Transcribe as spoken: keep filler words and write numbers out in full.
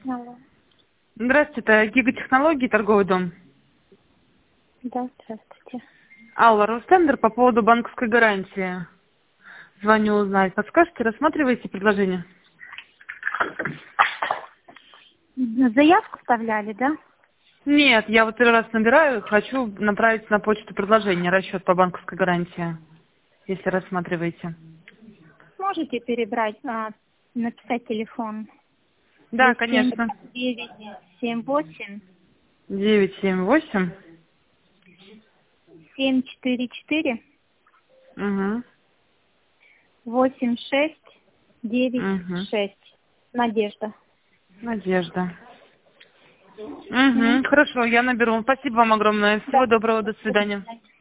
Алло. Здравствуйте, это Гигатехнологии, торговый дом. Да, здравствуйте. Алла, Ростендер по поводу банковской гарантии. Звоню узнать. Подскажете, рассматриваете предложение? Заявку вставляли, да? Нет, я вот первый раз набираю, хочу направить на почту предложение, расчет по банковской гарантии, если рассматриваете. Можете перебрать, а, написать телефон. Да, Плюс семь конечно. девять семь восемь девять семь восемь. семь четыре четыре Угу. восемь шесть девять Угу. шесть. Надежда. Надежда. Мгм. Угу. Хорошо, я наберу. Спасибо вам огромное. Да. Всего доброго, до До свидания. свидания.